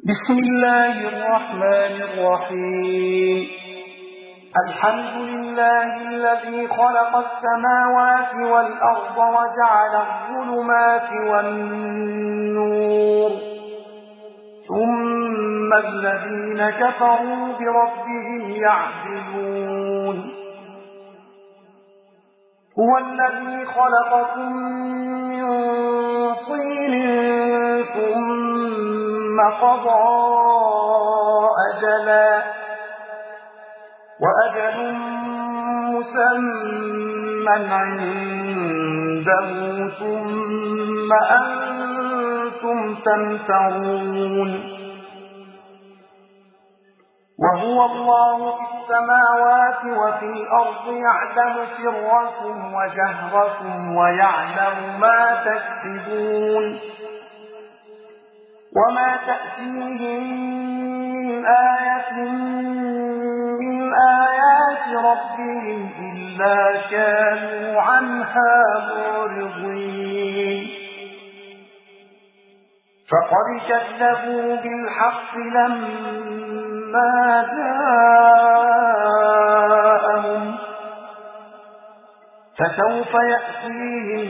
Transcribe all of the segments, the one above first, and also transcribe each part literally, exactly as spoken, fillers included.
بسم الله الرحمن الرحيم. الحمد لله الذي خلق السماوات والأرض وجعل الظلمات والنور ثم الذين كفروا بربهم يعدلون. هو الذي خلقكم من طين ثم قضى أجلا وأجل مسمى عنده ثم أنتم تمترون. وهو الله في السماوات وفي الأرض يعلم سركم وجهركم ويعلم ما تكسبون. وما تأتيهم من آية من آيات ربهم إلا كانوا عنها معرضين. فقد كذبوا بالحق لما جاءهم فسوف يأتيهم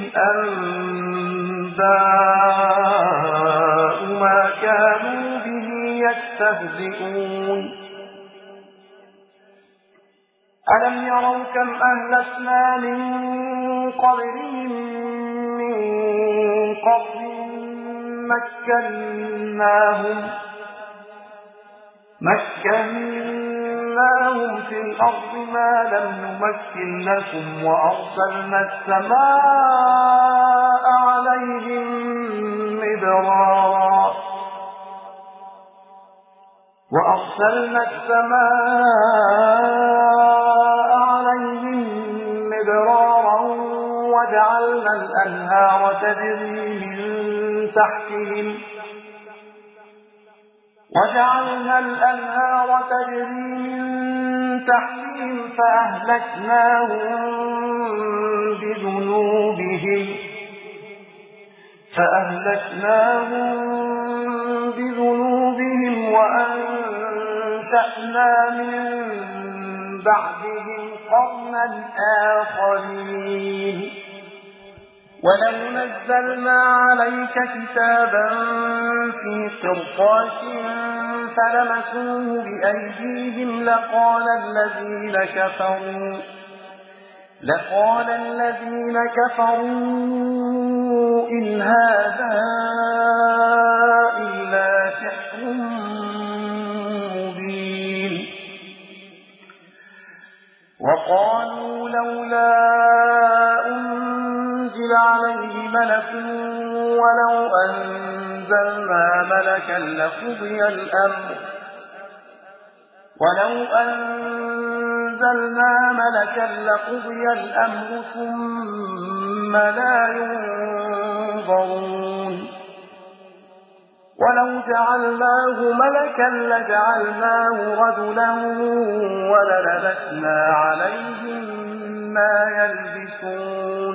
أنباء ما كانوا به يستهزئون. ألم يروا كم أهلكنا من قبلهم من قرن مكناهم مكناهم في الأرض ما لم نمكن لكم وأرسلنا السماء عليهم مدرارا وأرسلنا السماء عليهم مدرارا وجعلنا الأنهار تجري من تحتهم وجعلنا الأنهار تجري من تحتهم فأهلكناهم بذنوبهم فأهلكناهم بذنوبهم وأنشأنا من بعدهم قرنا آخرين. ولو نزلنا عليك كتابا في قرطاس فلمسوه بأيديهم لقال الذين كفروا لقال الذين كفروا إن هذا إلا سحر مبين. وقالوا لولا أنزل عليه ملك ولو أنزلنا ملكا لقضي الأمر ولو أنزلنا ملكا لقضي الأمر ثم لا ينظرون. ولو جعلناه ملكا لجعلناه رجلا وللبسنا عليهم ما يلبسون.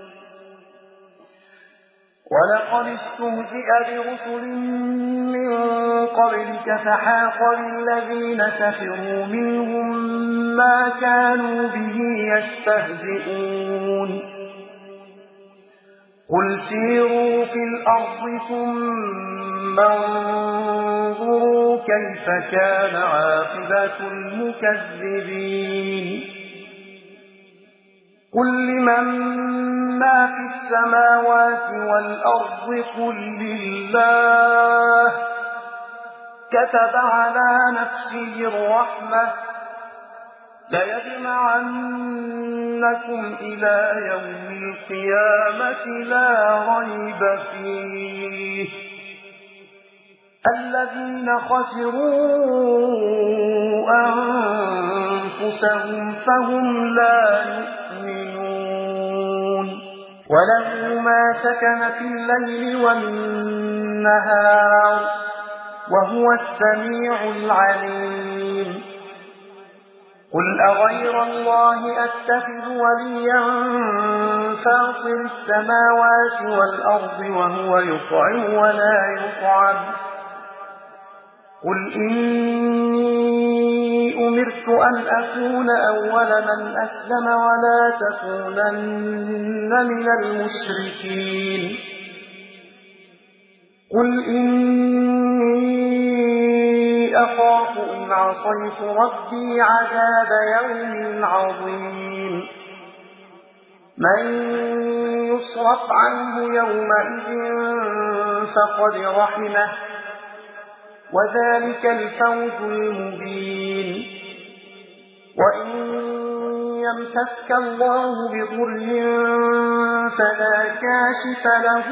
ولقد استهزئ برسل من قبلك فحاق بالذين سخروا منهم ما كانوا به يستهزئون. قل سيروا في الأرض ثم انظروا كيف كان عاقبة المكذبين. قل لمن ما في السماوات والأرض قل لله كتب على نفسه الرحمة ليجمعنكم إلى يوم القيامة لا ريب فيه الذين خسروا أنفسهم فهم لا يؤمنون. وله ما سكن في الليل والنهار وهو السميع العليم. قل أغير الله أتخذ وليا فاطر السماوات والأرض وهو يطعم ولا يطعم قل إني أمرت أن أكون أول من أسلم ولا تكونن من المشركين قل إني أخاف إن عصيت ربي عذاب يوم عظيم من يصرف عنه يومئذ فقد رحمه وذلك الفوز المبين وإن يمسسك الله بضر فلا كاشف له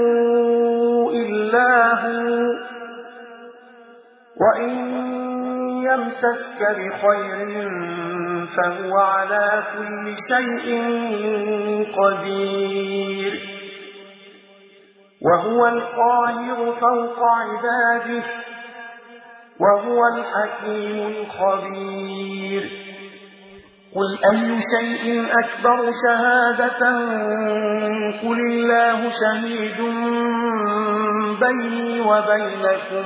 إلا هو وإن يمسسك بخير فهو على كل شيء قدير وهو القاهر فوق عباده وهو الحكيم الخبير قل أي شيء أكبر شهادة قل الله شهيد بيني وبينكم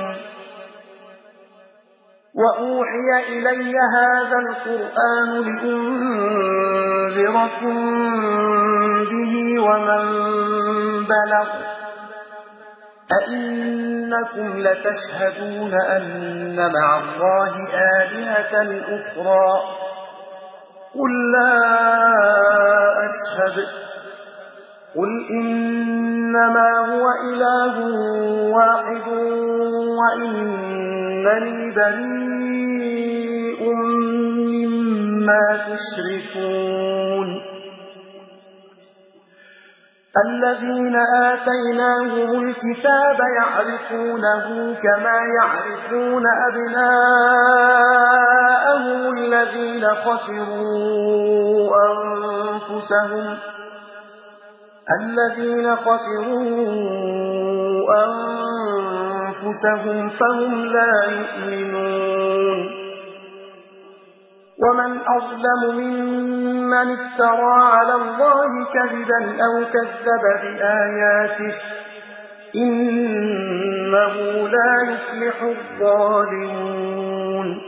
وأوحي إلي هذا القرآن لأنذركم به ومن بلغ أئنكم لتشهدون أن مع الله آلهة أخرى قل لا أشهد قل إنما هو إله واحد وإنني بريء مما تشركون الذين آتيناهم الكتاب يعرفونه كما يعرفون أبناءهم الذين خسروا أنفسهم الذين خسروا أنفسهم فهم لا يؤمنون ومن أظلم ممن افترى على الله كذبا أو كذب بآياته إنه لا يفلح الظالمون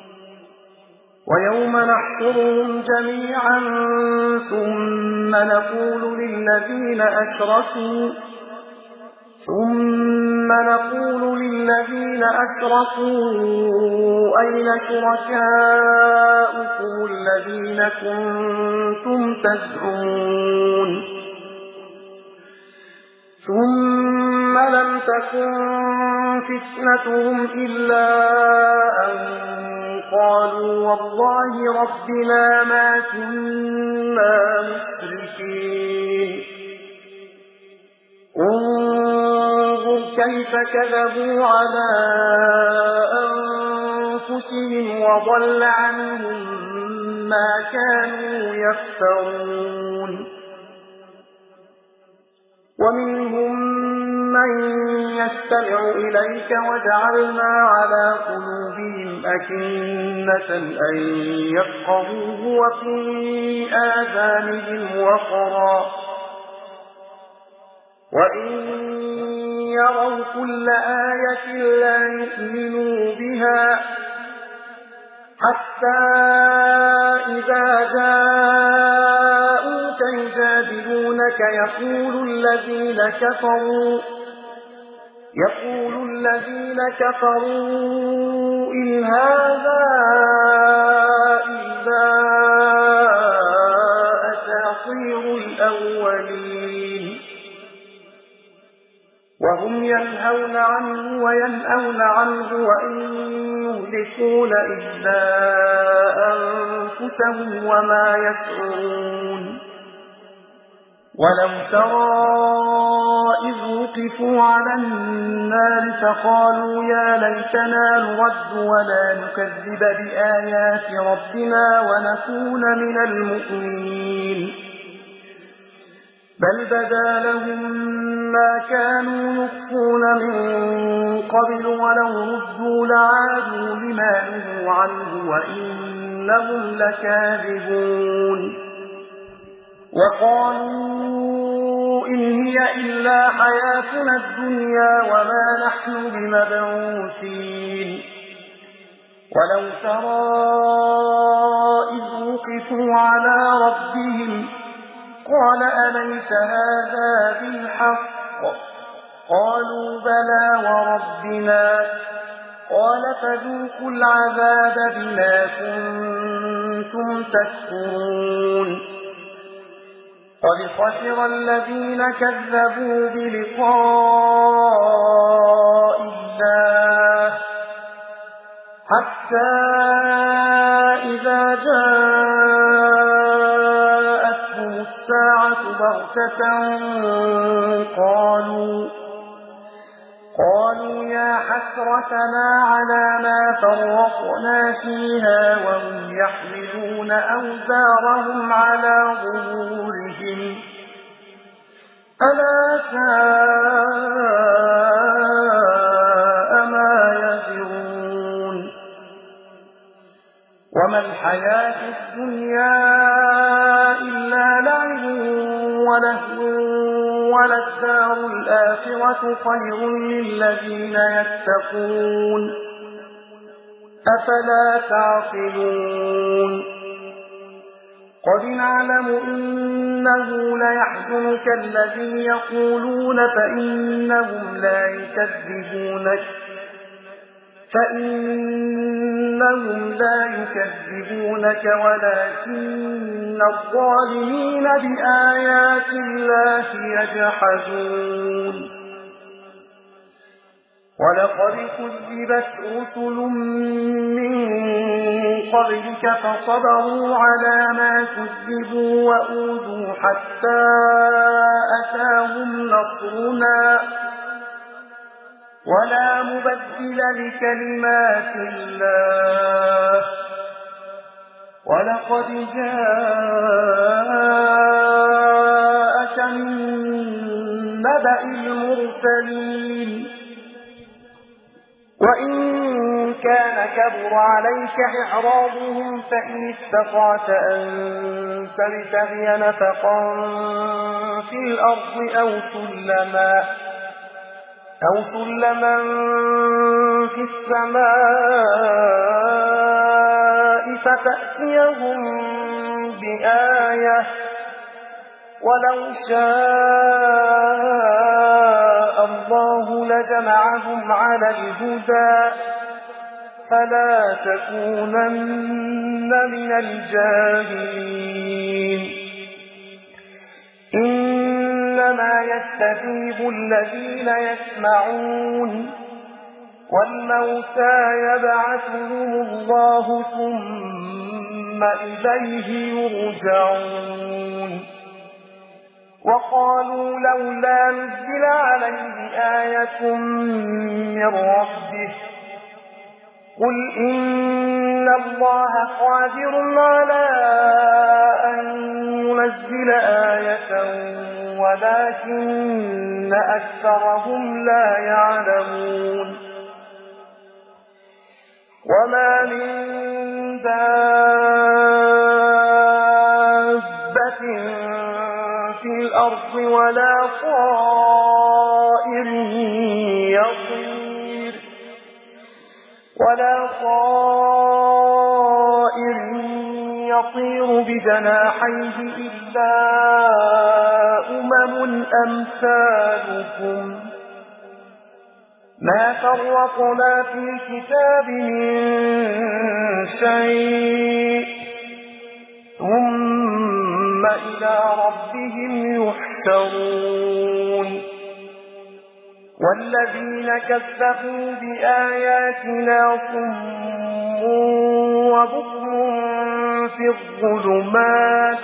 ويوم نحشرهم جميعا ثم نقول للذين أشركوا ثم نقول للذين أشركوا أين شركاؤكم الذين كنتم تزعمون ثم لم تكن فتنتهم إلا أن قالوا والله ربنا ما كنا مشركين انظر كيف كذبوا على أنفسهم وضل عنهم ما كانوا يفترون ومنهم من يستمع إليك وجعلنا على قلوبهم أكنة أن يفقهوه وفي آذانهم وقرا وإن يروا كل آية لا يؤمنوا بها حتى إذا جاءوك يجادلونك يقول الذين كفروا يقول الذين كفروا إن هذا إلا أساطير الأولين وهم ينهون عنه وينأون عنه وإن يهلكون إلا أنفسهم وما يشعرون ولو ترى إذ وقفوا على النار فقالوا يا ليتنا نرد ولا نكذب بآيات ربنا ونكون من المؤمنين بل بدا لهم ما كانوا يخفون من قبل ولو ردوا لعادوا لما نهوا عنه وإنهم لكاذبون وقالوا إن هي إلا حياتنا الدنيا وما نحن بمبعوثين ولو ترى إذ وقفوا على ربهم قال أليس هذا بالحق قالوا بلى وربنا قال فذوقوا العذاب بما كنتم تكفرون قد خسر الذين كذبوا بلقاء الله حتى إذا جاءتهم الساعة بغتة قالوا قالوا يا حسرتنا على ما فرطنا فيها وهم يحملون أوزارهم على ظهورهم ألا ساء ما يزرون وما الحياة الدنيا إلا لعب ولهو وللدار الآخرة خير للذين يتقون أفلا تعقلون قد نعلم إنه ليحزنك الذي يقولون فإنهم لا يكذبونك فإنهم لا يكذبونك ولكن الظالمين بآيات الله يجحدون ولقد كذبت رسل من قبلك فصبروا على ما كذبوا وأوذوا حتى أتاهم نصرنا ولا مبدل لكلمات الله ولقد جاءك من نبأ المرسلين وإن كان كبر عليك إعراضهم فإن استطعت أن تبتغي نفقا في الأرض أو سلما أو سلما في السماء فتأتيهم بآية ولو شاء الله لجمعهم على الهدى فلا تكونن من الجاهلين إنما يستجيب الذين يسمعون والموتى يبعثهم الله ثم إليه يرجعون وقالوا لولا نزل عليه آية من ربه قل إن الله قادر على أن ينزل آية ولكن أكثرهم لا يعلمون وما من دابة في الأرض ولا طائر يطير ولا طائر يطير بجناحيه إلا أمم أمثالكم ما فرطنا في الكتاب من شيء ثم إلى ربهم يحشرون والذين كذبوا بآياتنا صم وبكم في الظلمات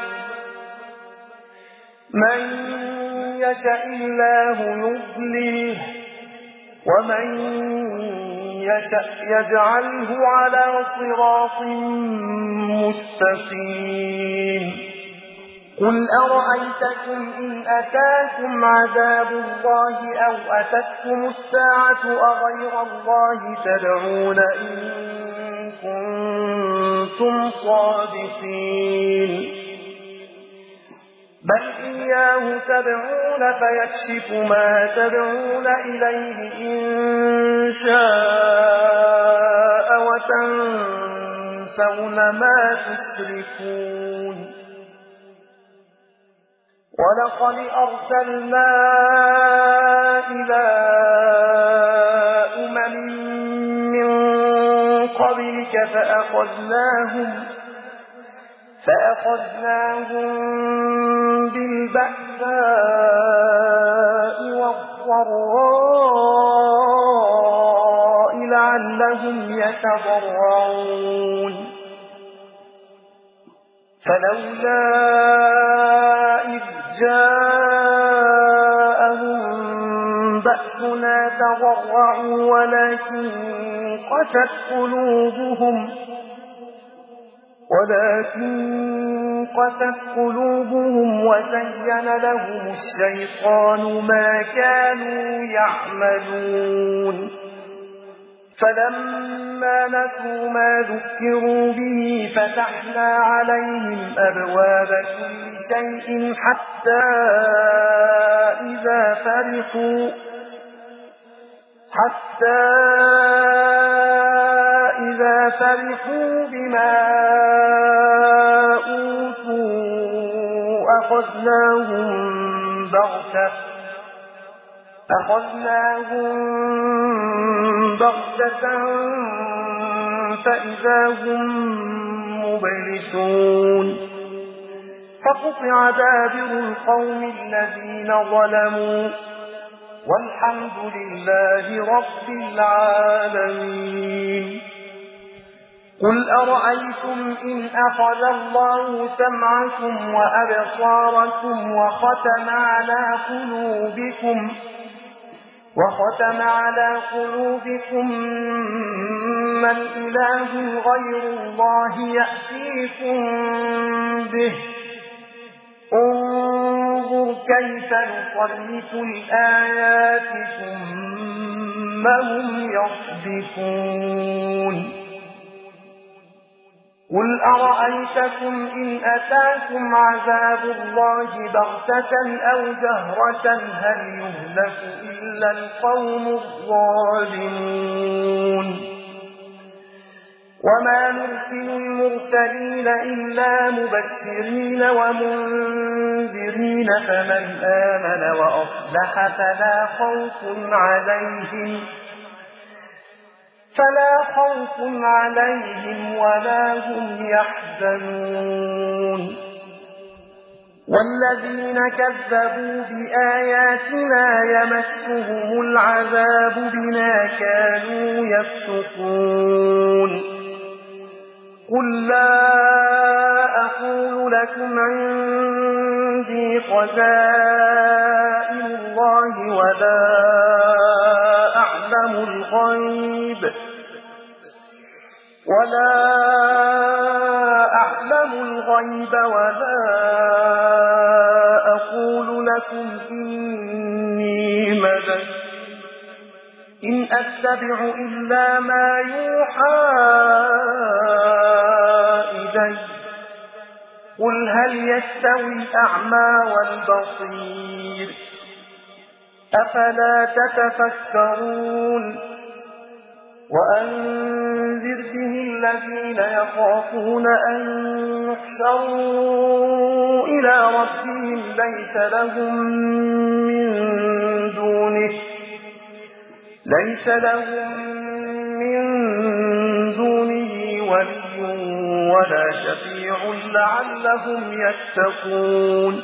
من يشاء الله يضلله ومن يشاء يجعله على صراط مستقيم قل أرأيتكم إن أتاكم عذاب الله أو أتتكم الساعة أغير الله تدعون إن كنتم صادقين بل إياه تدعون فيكشف ما تدعون إليه إن شاء وتنسون ما تشركون ولقد أرسلنا إلى أمم من قبلك فأخذناهم فأخذناهم بالبأساء والضراء لعلهم يتضرعون فلولا إذ جاءهم بأسنا تضرعوا ولكن قست قلوبهم ولكن قست قلوبهم وزين لهم الشيطان ما كانوا يعملون فلما نسوا ما ذكروا به فتحنا عليهم أبواب كل شيء حتى إذا فرحوا حتى إذا فرحوا بما أوتوا أخذناهم بغتة أخذناهم بغتة فإذا هم مبلسون فقطع دابر القوم الذين ظلموا والحمد لله رب العالمين قل أرأيتم إن أخذ الله سمعكم وأبصاركم وختم على قلوبكم وختم على قلوبكم من إله غير الله يأتيكم به انظر كيف نصرف الآيات ثم هم يصدفون قل أرأيتكم إن أتاكم عذاب الله بغتة أو جهرة هل يهلك إلا القوم الظالمون وما نرسل المرسلين إلا مبشرين ومنذرين فمن آمن وأصلح فلا خوف عليهم فلا خوف عليهم ولا هم يحزنون والذين كذبوا بآياتنا يمسهم العذاب بما كانوا يفسقون قل لا أقول لكم عندي خزائن الله ولا أعلم الغيب ولا أعلم الغيب ولا أقول لكم إني ملك إن أتبع إلا ما يوحى إلي قل هل يستوي الأعمى والبصير أفلا تتفكرون وأنذر به الذين يخافون أن يحشروا إلى ربهم ليس لهم من دونه ليس لهم من دونه ولي ولا شفيع لعلهم يتقون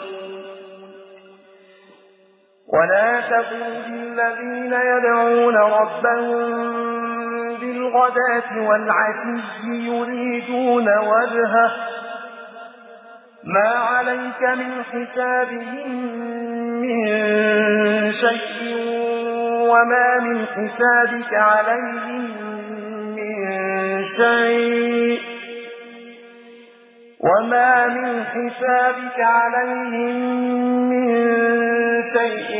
ولا تطرد الذين يدعون ربهم بالغداة والعشي يريدون وجهه ما عليك من حسابهم من شيء وما من حسابك عليهم من شيء وما من حسابك عليهم من شيء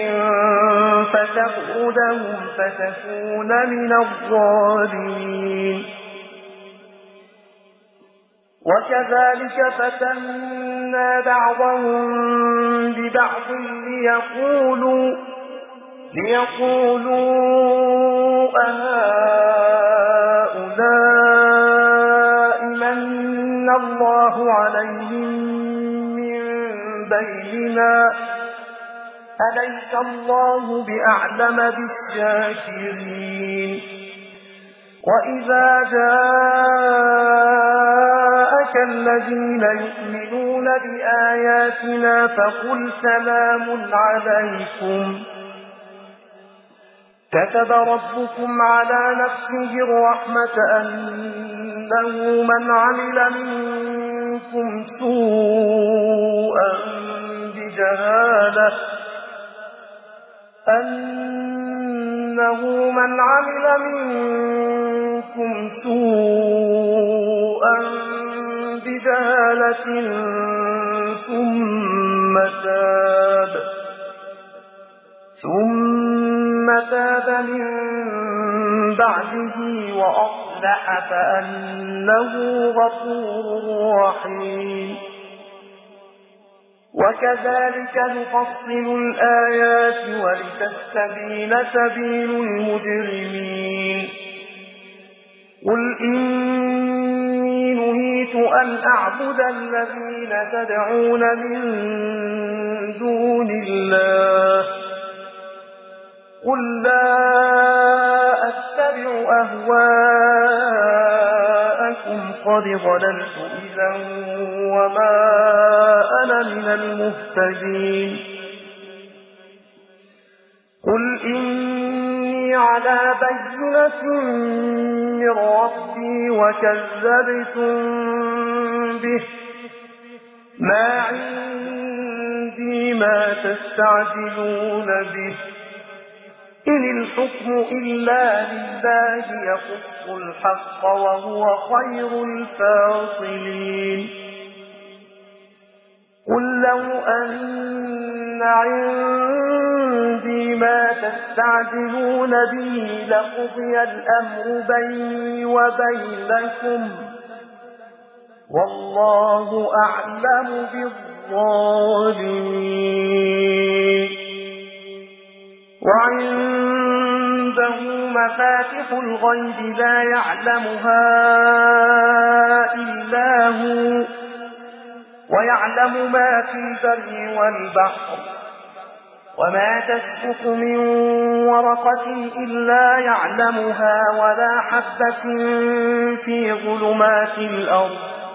فتطردهم فتكون من الظالمين وكذلك فتنا بعضهم ببعض ليقولوا ليقولوا أهؤلاء من الله عليهم من بيننا أليس الله بأعلم بالشاكرين وإذا جاءك الذين يؤمنون بآياتنا فقل سلام عليكم كتب ربكم على نفسه الرحمة أنه من عمل منكم سوءا بجهالة أنه من عمل منكم سوءا بجهالة ثم تاب ثم تاب من بعده وأصلح فأنه غفور رحيم وكذلك نفصل الآيات ولتستبين سبيل المجرمين قل إني نهيت أن أعبد الذين تدعون من دون الله قل لا أتبع أهواءكم قد ضللت إذا وما أنا من المهتدين قل إني على بينة من ربي وكذبتم به ما عندي ما تستعجلون به إن الحكم إلا لله يقص الحق وهو خير الفاصلين قل لو أن عندي ما تستعجلون به لقضي الأمر بيني وبينكم والله أعلم بالظالمين وعنده مفاتح الغيب لا يعلمها إلا هو ويعلم ما في البر والبحر وما تسقط من ورقة إلا يعلمها ولا حبة في ظلمات الأرض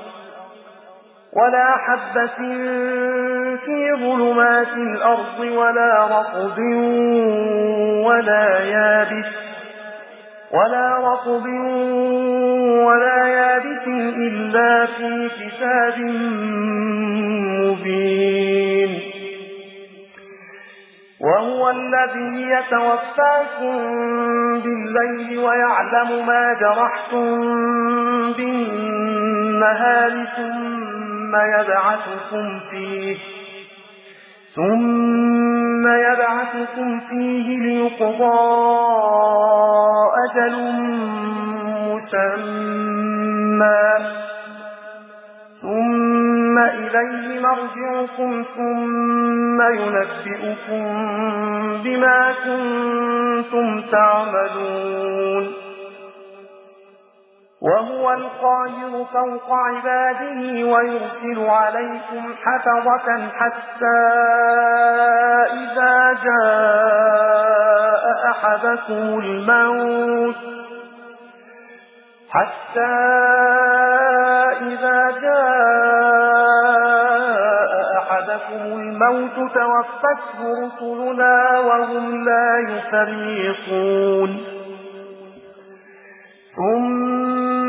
ولا حبة في ظلمات الأرض ولا رطب ولا يابس ولا رطب ولا يابس إلا في كتاب مبين وهو الذي يتوفاكم بالليل ويعلم ما جرحتم بالنهار ثم يبعثكم فيه ثم يبعثكم فيه ليقضى أجل مسمى ثم إليه مرجعكم ثم ينبئكم بما كنتم تعملون وهو القاهر فوق عباده ويرسل عليكم حفظة حتى إذا جاء أحدكم الموت حتى إذا جاء أحدكم الموت توفته رسلنا وهم لا يفرقون ثم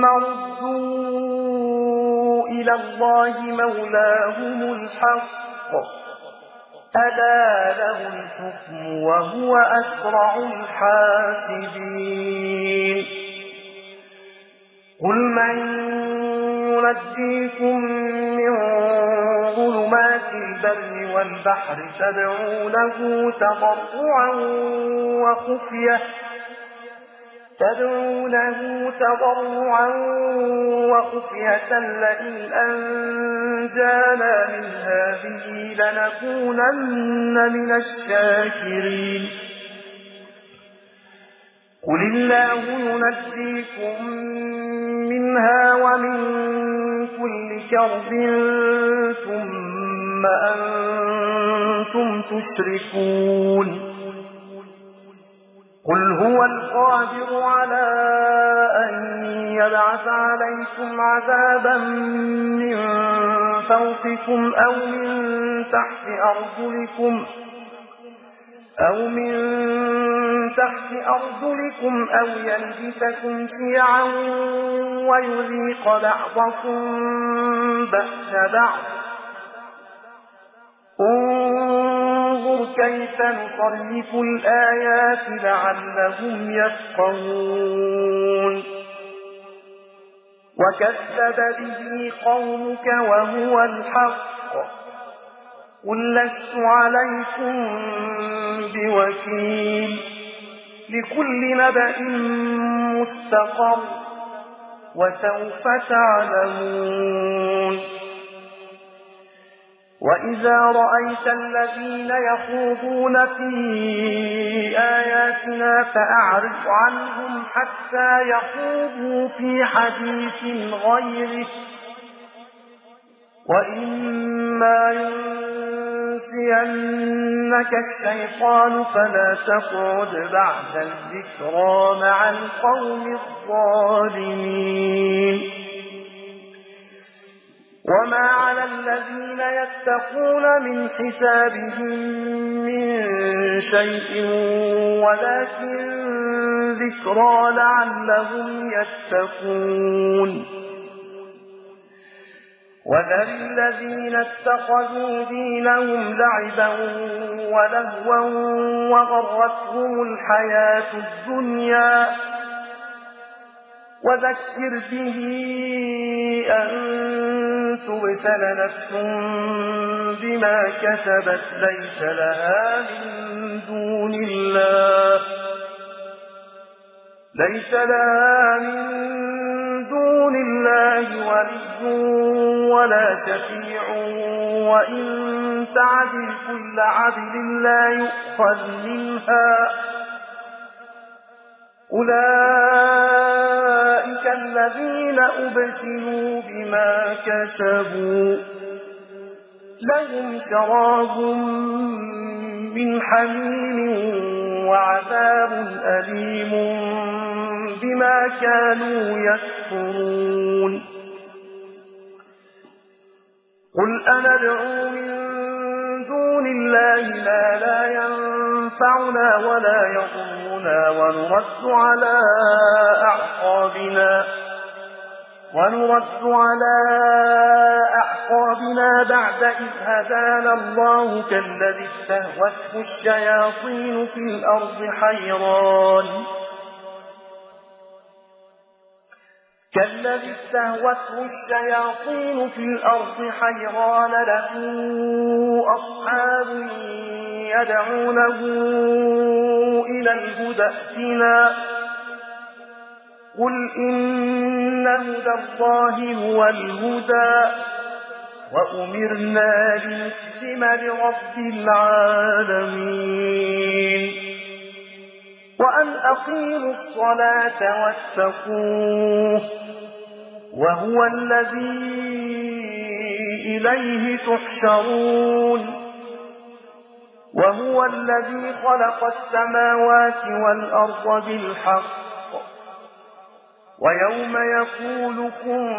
ردوا إلى الله مولاهم الحق ألا له الحكم وهو أسرع الحاسبين قل من ينجيكم من ظلمات البر والبحر تدعونه تضرعا وخفية تدعونه تضرعا وخفية لئن أنجانا من هذه لنكونن من الشاكرين قل الله ينجيكم منها ومن كل كرب ثم أنتم تشركون قل هو القادر على أن يبعث عليكم عذابا من فوقكم أو من تحت أرجلكم أو من تحت أرجلكم أو يلبسكم شيعا ويذيق بعضكم بأس بعض انظر كيف نصرف الآيات لعلهم يفقهون وكذب به قومك وهو الحق قل لست عليكم بوكيل لكل نبأ مستقر وسوف تعلمون وإذا رأيت الذين يخوضون في آياتنا فأعرض عنهم حتى يخوضوا في حديث غيره وإما ينسينك الشيطان فلا تقعد بعد الذكرى مع القوم الظالمين وما على الذين يتقون من حسابهم من شيء ولكن ذكرى لعلهم يتقون وذل الذين اتخذوا دينهم لعبا ولهوا وغرتهم الحياة الدنيا وذكر به أن تبسل نفس بما كسبت ليس لها من دون الله ليس لها من دون الله ولي ولا شفيع وإن تعدل كل عدل لا يؤخذ منها أولئك الذين أبسلوا بما كسبوا لهم شراب من حميم وعذاب أليم بما كانوا يكفرون قل أندعو من دون الله ما لا ينفعنا ولا يضرنا ونرد على أعقابنا ونرد على أعقابنا بعد إذ هدانا الله كالذي استهوته الشياطين في الأرض حيران كالذي استهوته الشياطين في الأرض حيران له أصحاب يدعونه إلى الهدى ائتنا قل إن هدى الله هو الهدى وأمرنا لنسلم لرب العالمين وأن أقيموا الصلاة واتقوه وهو الذي إليه تحشرون وهو الذي خلق السماوات والأرض بالحق ويوم يقول كن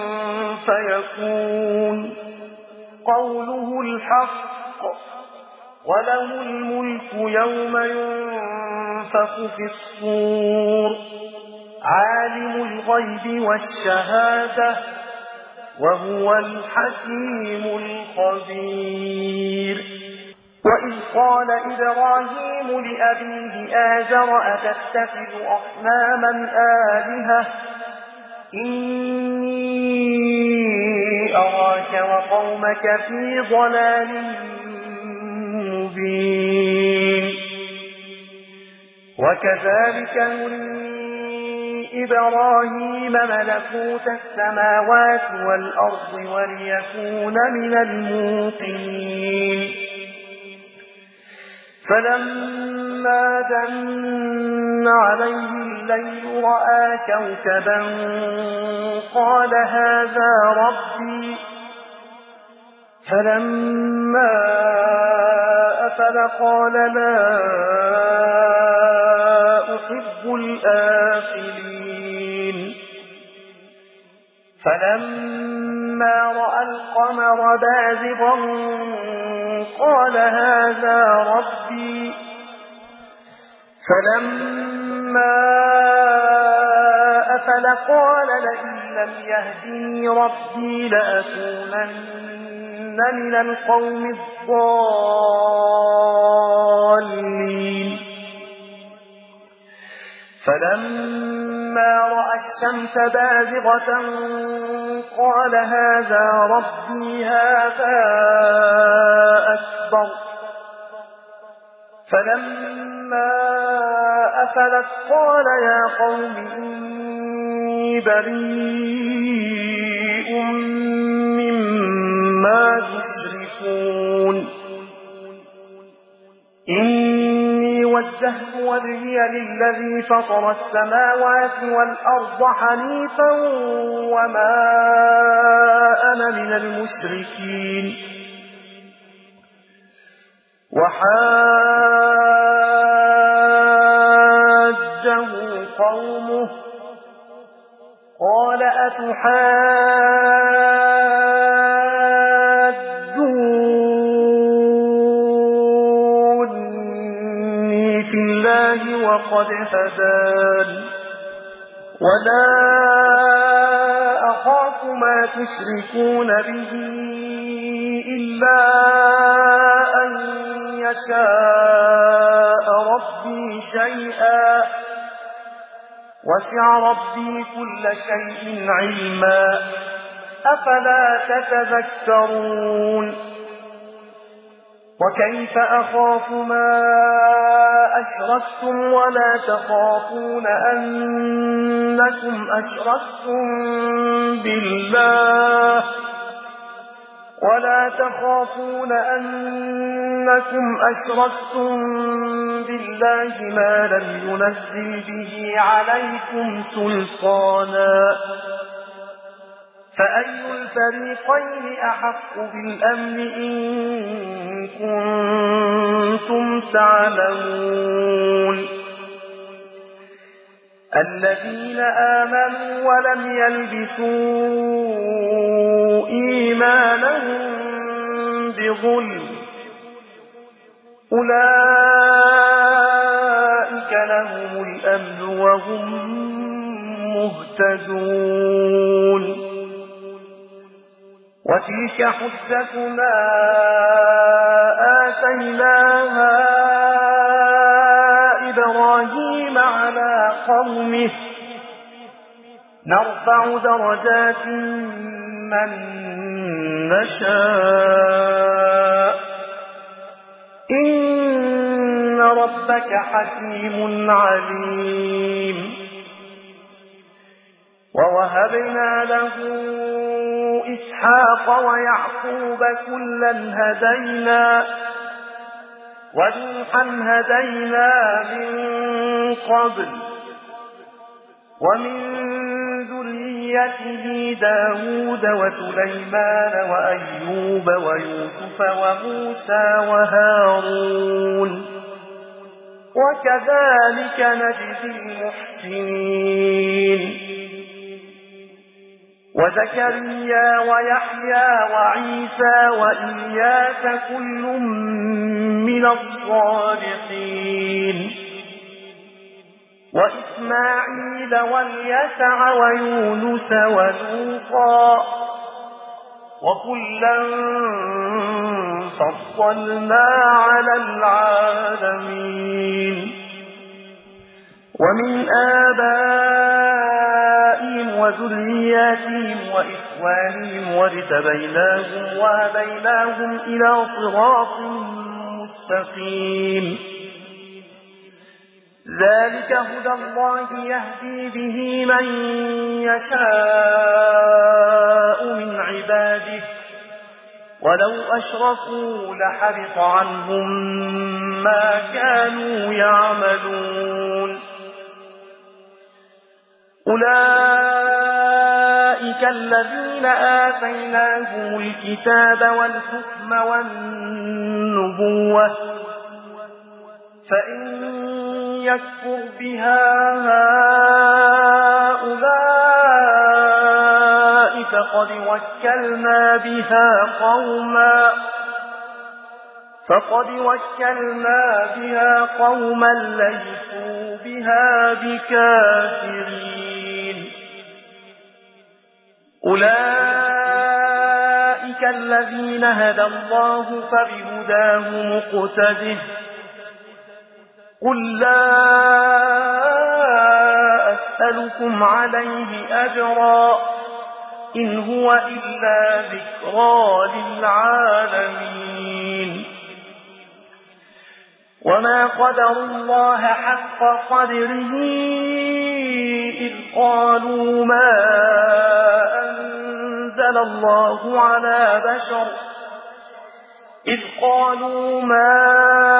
فيكون قوله الحق وله الملك يوم ينفخ في الصور عالم الغيب والشهادة وهو الحكيم الخبير وإذ قال إبراهيم لأبيه آزر أتتخذ أصناما آلهة إني أراك وقومك في ضلال مبين وكذلك نري إبراهيم ملكوت السماوات والأرض وليكون من الموقنين فلما جن عليه الليل رأى كوكبا قال هذا ربي فلما أفل قال لا أحب الآفلين فلما رأى القمر بازغا قال هذا ربي فلما أفل قال لئن لم يهدني ربي لأكونن من القوم الضالين فلما رأى الشمس بازغة قال هذا ربي هذا أكبر فلما أفلت قال يا قوم إني بريء مما تشركون إني وجهت وجهي للذي فطر السماوات والأرض حنيفا وما أنا من المشركين وحاجه قومه قال أتحاجوني في الله وقد هدان ولا أخاف ما تشركون به إلا أن يشاء ربي شيئا وسع ربي كل شيء علما أفلا تتذكرون وكيف أخاف ما أشركتم ولا تخافون أنكم أشركتم بالله ولا تخافون أنكم أشركتم بالله ما لم ينزل به عليكم سلطانا فأي الفريقين أحق بالأمن إن كنتم تعلمون الذين آمنوا ولم يلبسوا إيمانهم بظلم أولئك لهم الأمن وهم مهتدون وتلك حجتنا آتيناها إبراهيم على قومه نرفع درجات من نشاء إن ربك حكيم عليم ووهبنا له إسحاق ويعقوب كلا هدينا ونوحا هدينا من قبل ومن ذريته داود وسليمان وأيوب ويوسف وموسى وهارون وكذلك نجزي المحسنين وزكريا ويحيى وعيسى وإياس كل من الصالحين وإسماعيل واليسع ويونس ولوطا وكلا فضلنا على العالمين ومن آبائهم وذرياتهم وإخوانهم واجتبيناهم وهديناهم إلى صراط مستقيم ذلك هدى الله يهدي به من يشاء من عباده ولو أشركوا لحبط عنهم ما كانوا يعملون أولئك الذين آتيناهم الكتاب والحكم والنبوة فإن يكفر بها هؤلاء فقد وكلنا بها قوما فقد وكلنا بها قوما ليسوا بها بكافرين أولئك الذين هدى الله فبهداه مقتده قل لا أسألكم عليه أجرا إن هو إلا ذكرى للعالمين وما قدروا الله حق قدره إذ قالوا ما أنزل الله على بشر إذ قالوا ما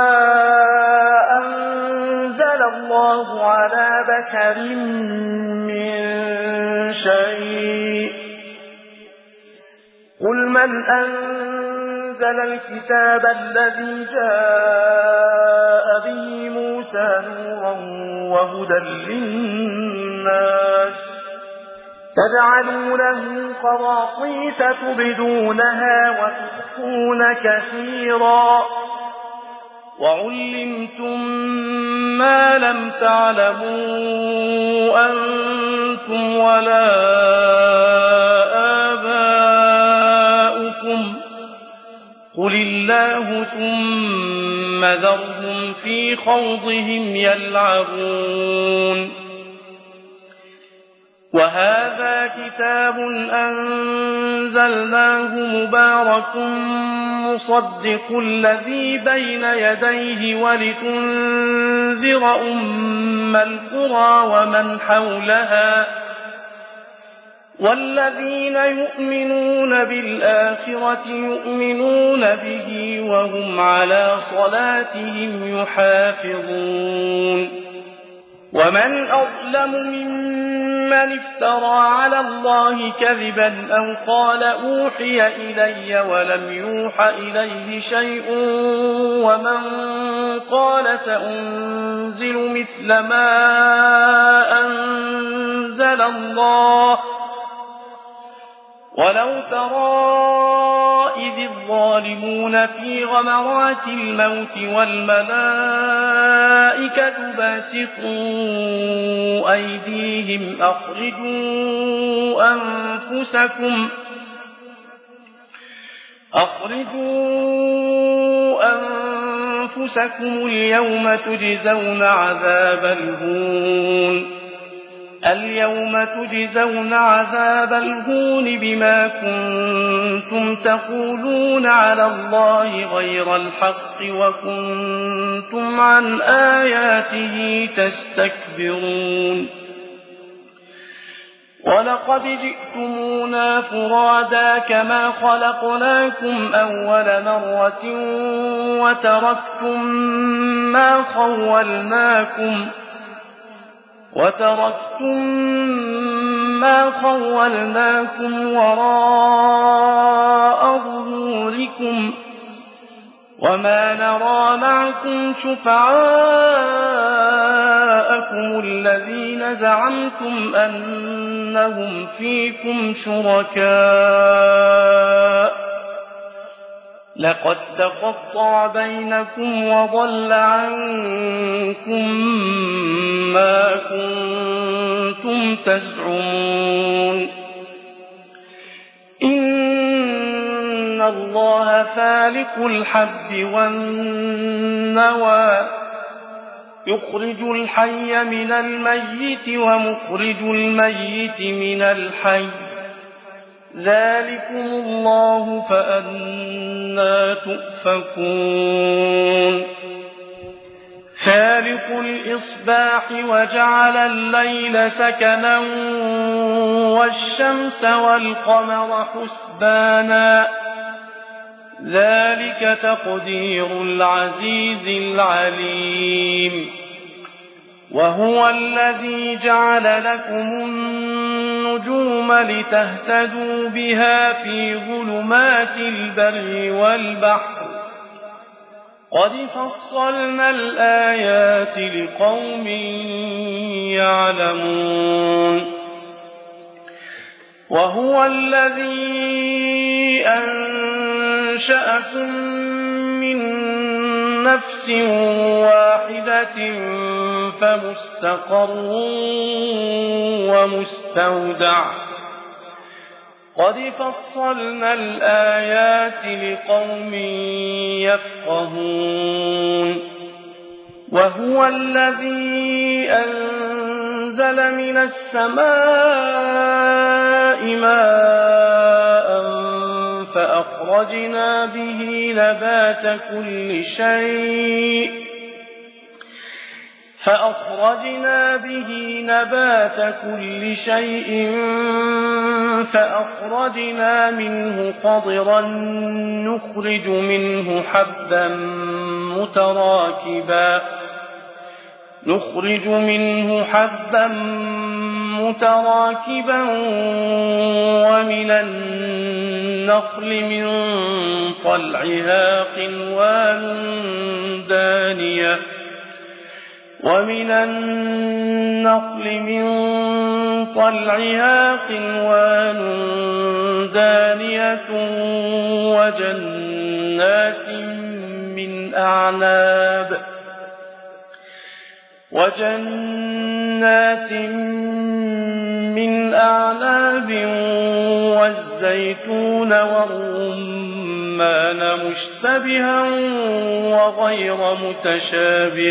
أنزل الله على بشر من شيء قل من أنزل الكتاب الذي جاء به موسى نورا وهدى للناس تجعلونه قراطيس تبدونها وتخفون كثيرا وعلمتم ما لم تعلموا أنتم ولا آباؤكم قل الله ثم ذرهم في خوضهم يلعبون وهذا كتاب أنزلناه مبارك مصدق الذي بين يديه ولتنذر أم القرى ومن حولها والذين يؤمنون بالآخرة يؤمنون به وهم على صلاتهم يحافظون ومن أظلم ممن افترى على الله كذبا أو قال أوحي إلي ولم يوح إليه شيء ومن قال سأنزل مثل ما أنزل الله ولو ترى إذ الظالمون في غمرات الموت والملائكة باسطوا أيديهم أخرجوا أنفسكم أخرجوا أنفسكم اليوم تجزون عذاب الهون اليوم تجزون عذاب الهون بما كنتم تقولون على الله غير الحق وكنتم عن آياته تستكبرون ولقد جئتمونا فرادا كما خلقناكم أول مرة وتركتم ما خولناكم وتركتم ما خولناكم وراء ظهوركم وما نرى معكم شفعاءكم الذين زعمتم أنهم فيكم شركاء لقد تقطع بينكم وضل عنكم ما كنتم تزعمون إن الله فالق الحب والنوى يخرج الحي من الميت ومخرج الميت من الحي ذلكم الله فأنى تؤفكون فالق الإصباح وجعل الليل سكنا والشمس والقمر حسبانا ذلك تقدير العزيز العليم وهو الذي جعل لكم النجوم لتهتدوا بها في ظلمات البر والبحر قد فصلنا الآيات لقوم يعلمون وهو الذي أنشأكم من نفس واحدة فمستقر ومستودع قد فصلنا الآيات لقوم يفقهون وهو الذي أنزل من السماء ماء فأخرجنا به نبات كل شيء فأخرجنا به نبات كل شيء فأخرجنا منه خضرا نخرج منه حبا متراكبا نخرج منه حبا متراكبا ومن النخل من طلعها قنوان دانية ومن النخل من طلعها قنوان دانية وجنات من أعناب وجنات من أعناب والزيتون والرمان مشتبها وغير متشابه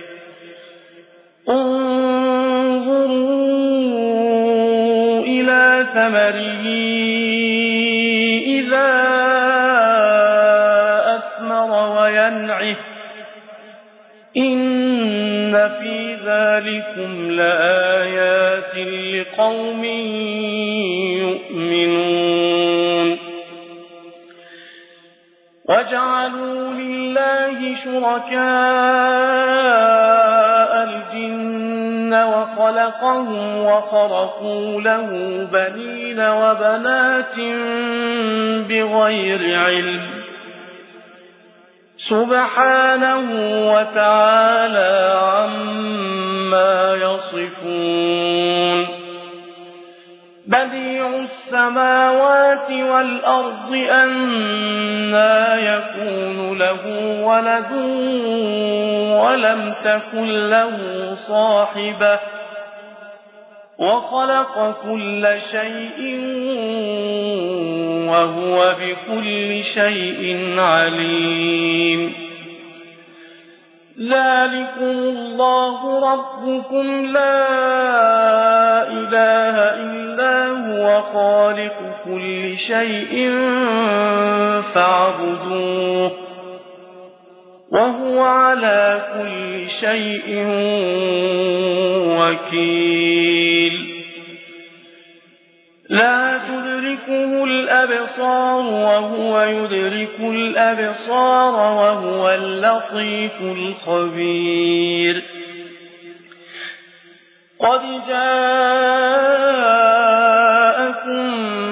انظروا إلى ثمره إذا أثمر وينعه إن في ذلكم لآيات لقوم يؤمنون وجعلوا لله شركاء الجن وخلقهم وخرقوا له بنين وبنات بغير علم سبحانه وتعالى عما يصفون بديع السماوات والأرض أنى يكون له ولد ولم تكن له صاحبة وخلق كل شيء وهو بكل شيء عليم ذلكم الله ربكم لا إله إلا هو خالق كل شيء فاعبدوه وهو على كل شيء وكيل لا تدركه الأبصار وهو يدرك الأبصار وهو اللطيف الخبير قد جاءكم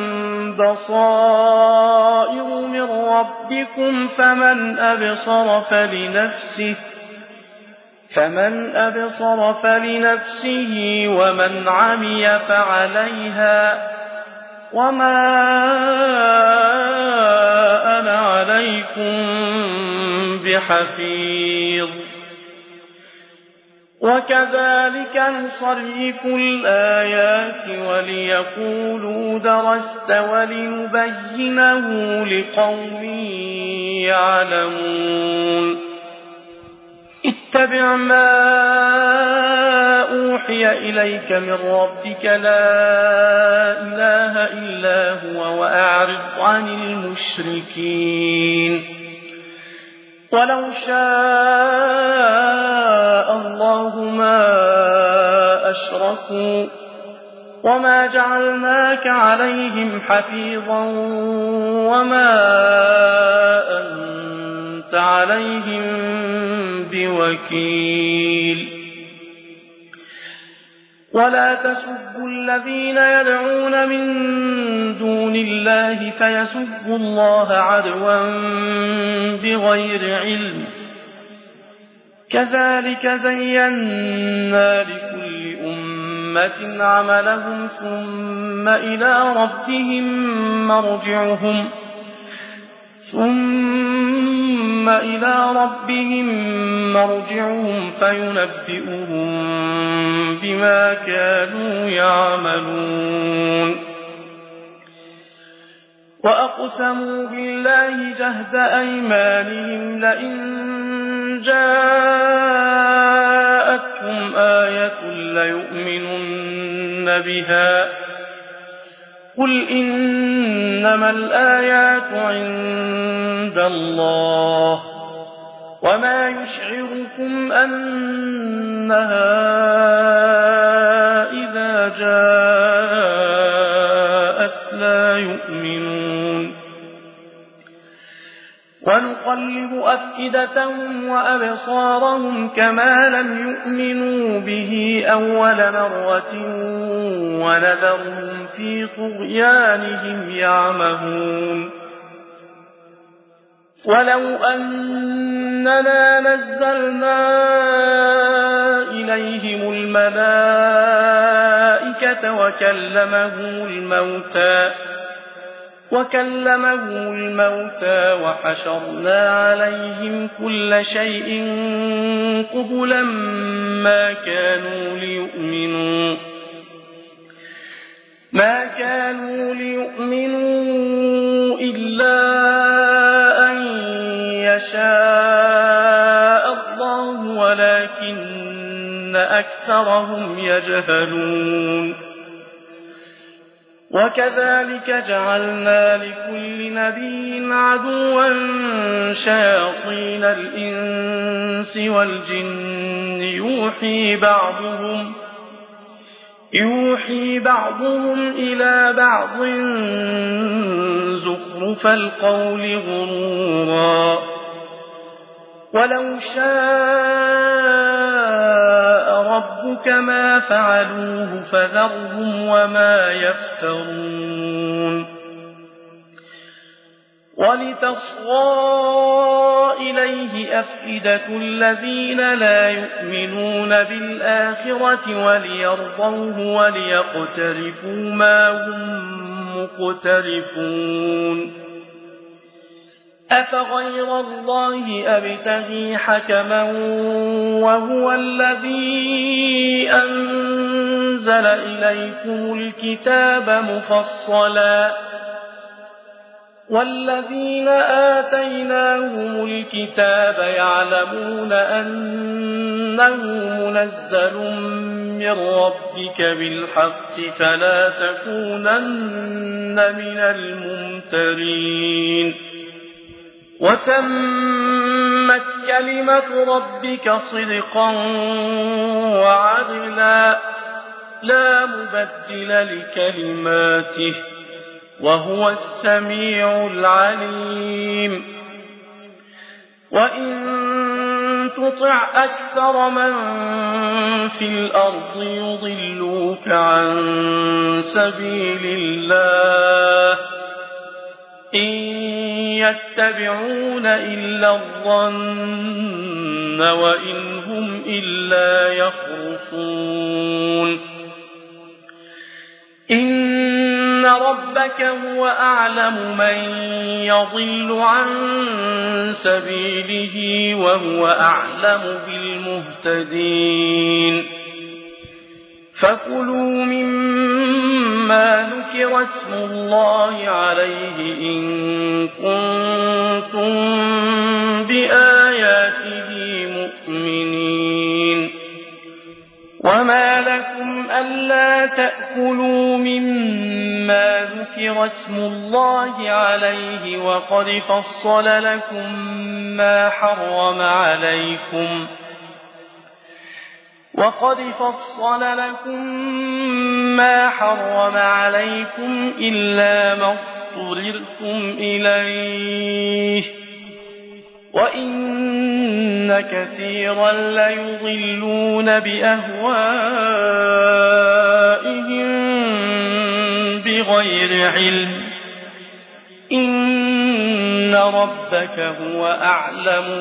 بصائر من ربكم فمن أبصر فلنفسه فمن أبصر فلنفسه ومن عمي فعليها وما أنا عليكم بحفيظ وكذلك نصرف الآيات وليقولوا درست ولنبينه لقوم يعلمون اتبع ما أوحي إليك من ربك لا إله إلا هو وأعرض عن المشركين ولو شاء الله ما أشركوا وما جعلناك عليهم حفيظا وما أنت عليهم بوكيل ولا تسبوا الذين يدعون من دون الله فيسبوا الله عدوا بغير علم كذلك زينا لكل أمة عملهم ثم إلى ربهم مرجعهم ثم إلى ربهم مرجعهم فينبئهم بما كانوا يعملون وأقسموا بالله جهد أيمانهم لئن جاءتهم آية ليؤمنن بها قل إنما الآيات عند الله وما يشعركم أنها إذا جاءت لا يؤمنون ونقلب أفئدتهم وأبصارهم كما لم يؤمنوا به أول مرة ونذرهم في طغيانهم يعمهون ولو أننا نزلنا إليهم الملائكة وكلمهم الموتى وكلمه الموتى وحشرنا عليهم كل شيء قبلا ما كانوا ليؤمنوا ما كانوا ليؤمنوا إلا أن يشاء الله ولكن أكثرهم يجهلون وكذلك جعلنا لكل نبي عدوا شياطين الإنس والجن يوحي بعضهم يوحي بعضهم إلى بعض زخرف القول غرورا ولو شاء ربك ما فعلوه فذرهم وما يفترون ولتصغى إليه أفئدة الذين لا يؤمنون بالآخرة وليرضوه وليقترفوا ما هم مقترفون أفغير الله أبتغي حكما وهو الذي أنزل إليكم الكتاب مفصلا والذين آتيناهم الكتاب يعلمون أنه منزل من ربك بالحق فلا تكونن من الممترين وتمت كلمة ربك صدقا وعدلا لا مبدل لكلماته وهو السميع العليم وإن تطع أكثر من في الأرض يضلوك عن سبيل الله إن يتبعون إلا الظن وإن هم إلا يخرصون إن ربك هو أعلم من يضل عن سبيله وهو أعلم بالمهتدين فكلوا مما ذكر اسم الله عليه إن كنتم بآياته مؤمنين وما لكم ألا تأكلوا مما ذكر اسم الله عليه وقد فصل لكم ما حرم عليكم وقد فصل لكم ما حرم عليكم إلا ما اضطررتم إليه وإن كثيرا ليضلون بأهوائهم بغير علم إن ربك هو أعلم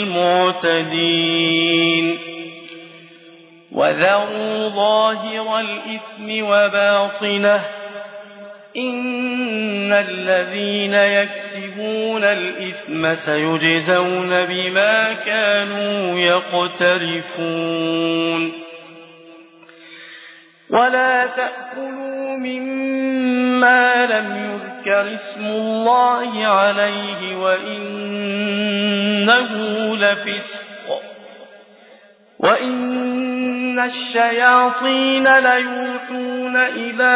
بالمعتدين وذروا ظاهر الإثم وباطنه إن الذين يكسبون الإثم سيجزون بما كانوا يقترفون ولا تأكلوا مما لم يذكر اسم الله عليه وإنه لفسق وإن الشياطين ليوحون إلى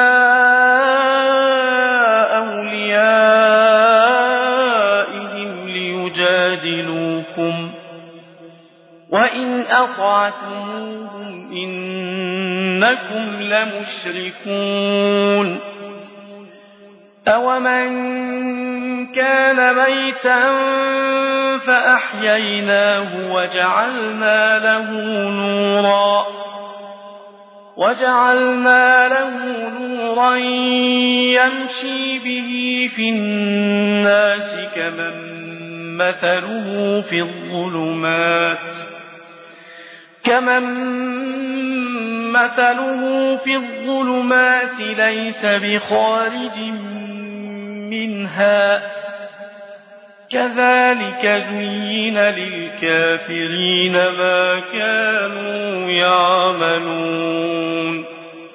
أوليائهم ليجادلوكم وإن أطعتموهم إنكم لمشركون أومن كان ميتا فأحييناه وجعلنا له نورا وجعلنا له نورا يمشي به في الناس كمن مثله في الظلمات كمن مثله في الظلمات ليس بخارج منها كذلك زين للكافرين ما كانوا يعملون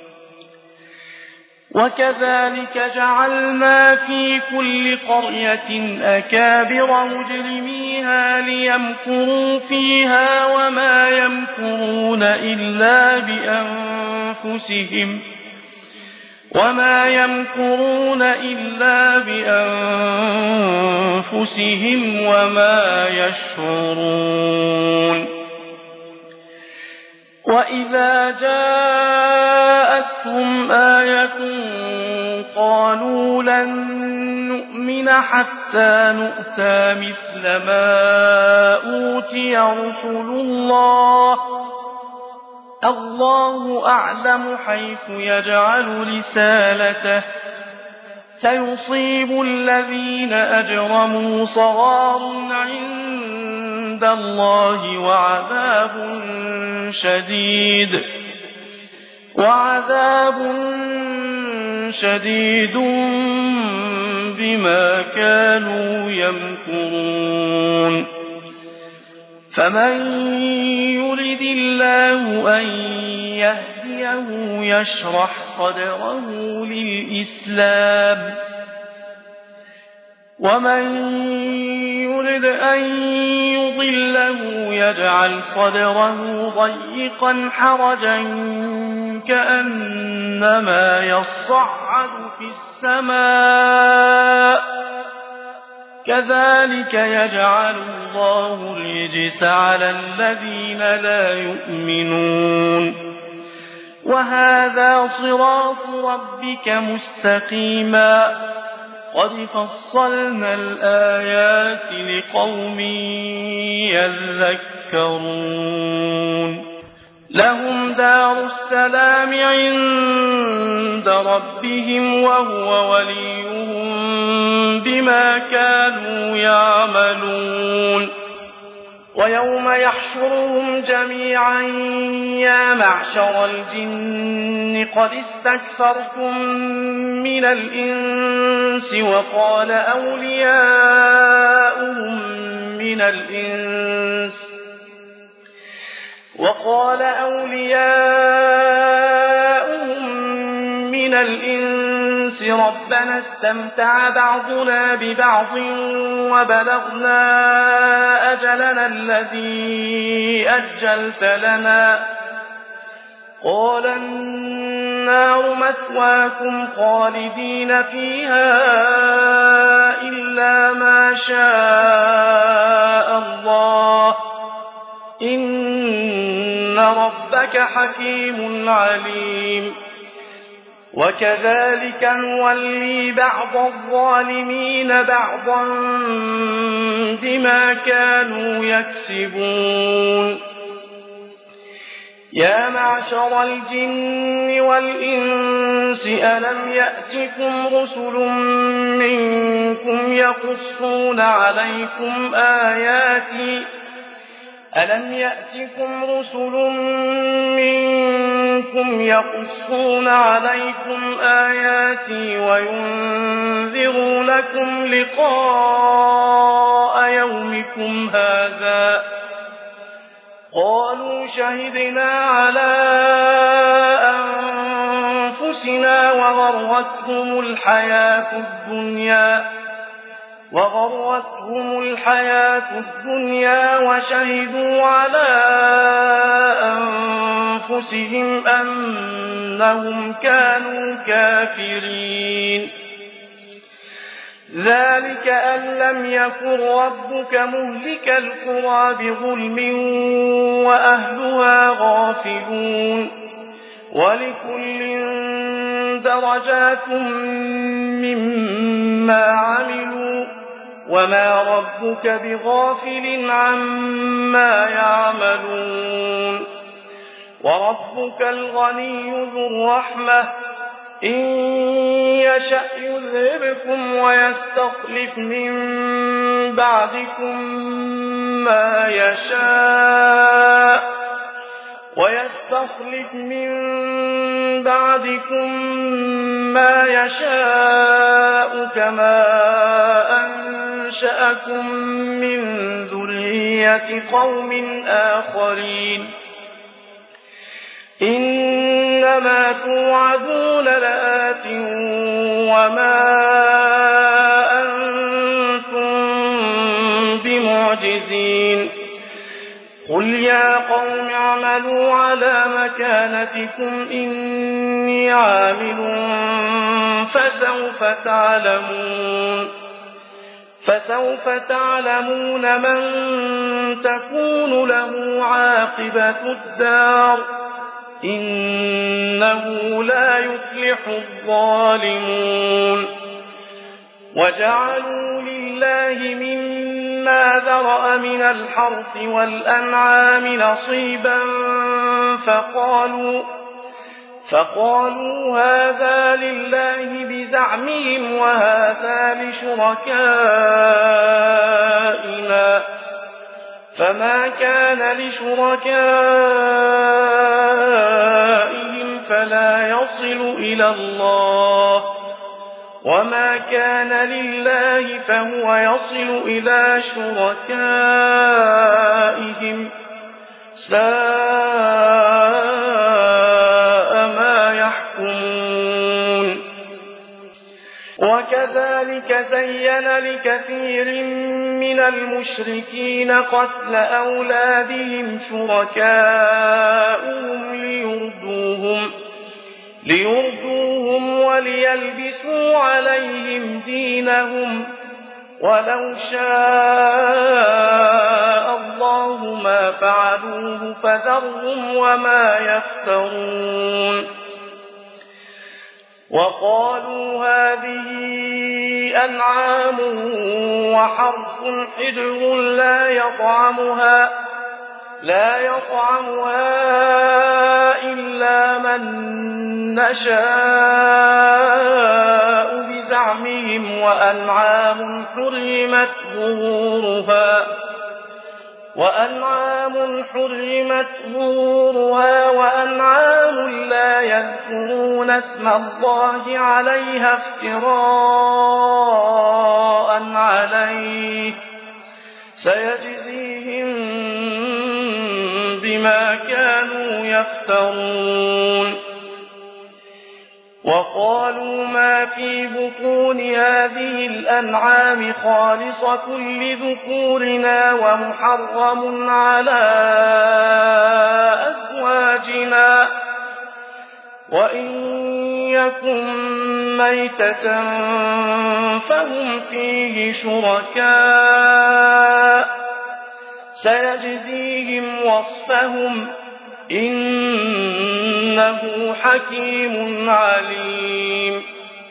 وكذلك جعلنا في كل قرية أكابر مجرميها ليمكروا فيها وما يمكرون إلا بأنفسهم وما يمكرون إلا بأنفسهم وما يشعرون وإذا جاءتهم آية قالوا لن نؤمن حتى نؤتى مثل ما أوتي رسل الله الله أعلم حيث يجعل رسالته سيصيب الذين أجرموا صغار عند الله وعذاب شديد وعذاب شديد بما كانوا يمكرون فمن يرد الله أن يهديه يشرح صدره للإسلام ومن يرد أن يضله يجعل صدره ضيقا حرجا كأنما يصعد في السماء كذلك يجعل الله الرجس على الذين لا يؤمنون وهذا صراط ربك مستقيما قد فصلنا الآيات لقوم يذكرون لهم دار السلام عند ربهم وهو وليهم بما كانوا يعملون ويوم يحشرهم جميعا يا معشر الجن قد استكثرتم من الإنس وقال أولياؤهم من الإنس وقال أولياؤهم من الإنس ربنا استمتع بعضنا ببعض وبلغنا أجلنا الذي أجلت لنا قال النار مثواكم خالدين فيها إلا ما شاء الله إن إن ربك حكيم عليم وكذلك نولي بعض الظالمين بعضا بما كانوا يكسبون يا معشر الجن والإنس ألم يأتكم رسل منكم يقصون عليكم آياتي ألم يأتكم رسل منكم يقصون عليكم آياتي وينذرونكم لقاء يومكم هذا قالوا شهدنا على أنفسنا وغرتهم الحياة الدنيا وغرتهم الحياة الدنيا وشهدوا على أنفسهم أنهم كانوا كافرين ذلك أن لم يكن ربك مهلك القرى بظلم وأهلها غافلون ولكل درجات مما عملوا وما ربك بغافل عما يعملون وربك الغني ذو الرحمة إن يشأ يذهبكم ويستخلف من بعدكم ما يشاء ويستخلف من بعدكم ما يشاء كما أنشأكم من ذرية قوم آخرين إنما توعدون لآت وما أنتم بمعجزين قل يا قوم اعملوا على مكانتكم إني عامل فسوف تعلمون فسوف تعلمون من تكون له عاقبة الدار إنه لا يفلح الظالمون وجعلوا لله مما ذرأ من الحرث والأنعام نصيبا فقالوا فقالوا هذا لله بزعمهم وهذا لشركائنا فما كان لشركائهم فلا يصل إلى الله وما كان لله فهو يصل إلى شركائهم ساء ما يحكمون وكذلك زين لكثير من المشركين قتل أولادهم شركاؤهم ليردوهم ليردوهم وليلبسوا عليهم دينهم ولو شاء الله ما فعلوه فذرهم وما يفترون وقالوا هذه أنعام وحرث حجر لا يطعمها لا يطعمها إلا من نشاء بزعمهم وأنعام حرمت ظهورها وأنعام حرمت ظهورها وأنعام لا يذكرون اسم الله عليها افتراء عليه سيجزيهم بما كانوا يفترون وقالوا ما في بطون هذه الأنعام خالصة لذكورنا ومحرم على أزواجنا وإن يكن ميتة فهم فيه شركاء سيجزيهم وصفهم إنه حكيم عليم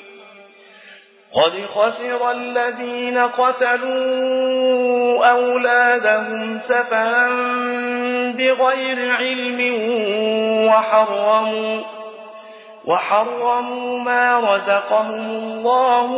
قد خسر الذين قتلوا أولادهم سفها بغير علم وحرموا, وحرموا ما رزقهم الله